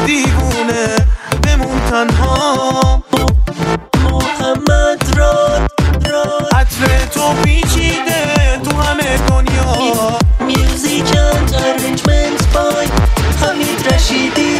دیوونه بمون تنها. محمد راد عطر تو پیچیده تو همه دنیا. میوزیک اند ارنجمنت بای حمید رشیدی.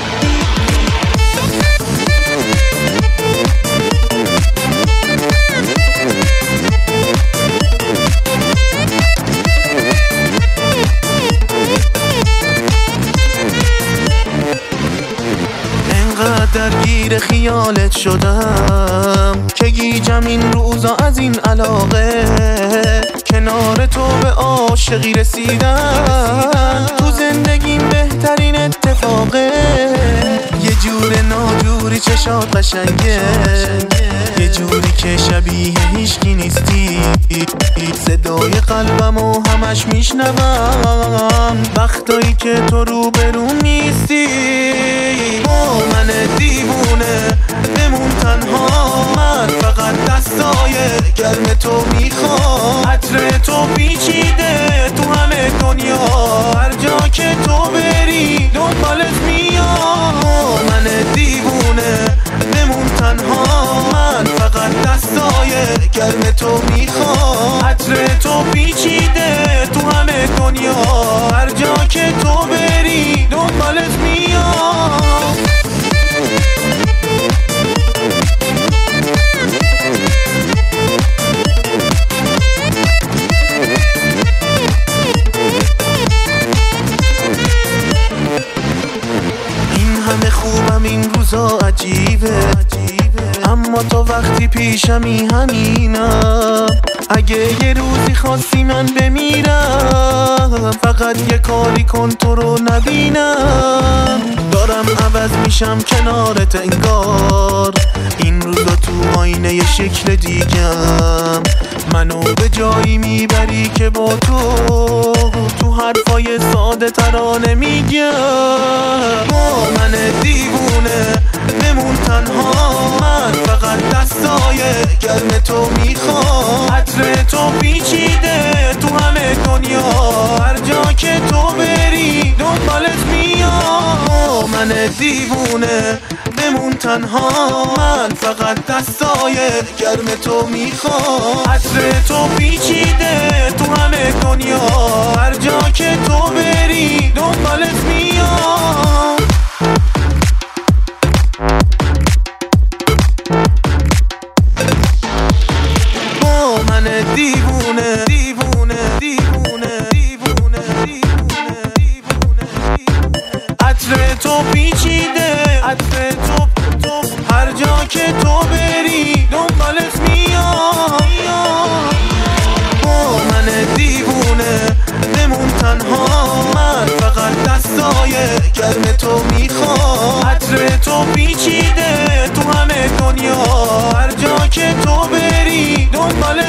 درگیر خیالت شدم که گیجم این روزا از این علاقه. کنار تو به عاشقی رسیدم، تو زندگیم بهترین اتفاقه. یه جور ناجوری چشات قشنگه، یه جوری که شبیه هیچکی نیستی. صدای قلبمو همش میشنوم وقتایی که تو روبروم نیستی. من دیوونه بمون تنها، من فقط دستای گرم تو میخوام. عطر تو پیچیده تو همه دنیا، هر جا که تو بری دنبالت میام. من دیوونه بمون تنها، من فقط دستای گرم تو میخوام. عطر تو پیچیده تو همه دنیا، هر جا که تو بری دنبالت میام. همه خوبم این روزا عجیبه، اما تو وقتی پیشمی همینم. اگه یه روزی خواستی من بمیرم، فقط یه کاری کن تو رو نبینم. دارم عوض میشم کنارت انگار، این روزا تو آینه یه شکل دیگم. منو به جایی میبری که با تو حرفای ساده ترانه میگم. من دیوونه بمون تنها، من فقط دستای گرم تو میخوام. عطر تو پیچیده تو همه دنیا، هر جا که تو بری دنبالت میام. من دیوونه بمون تنها، من فقط دستای گرم تو میخوام. عطر تو پیچیده تو همه دنیا، هر جا که تو بری دنبالت میام. من دیوونه دیوونه دیوونه دیوونه دیوونه دیوونه. عطر تو پیچیده، عطر تو هر جا که تو بری دنبالت میام. من دیوونه بمون تنها، من فقط دستای گرم تو میخوام. عطر تو پیچیده تو همه دنیا، هر جا که تو بری دنبالت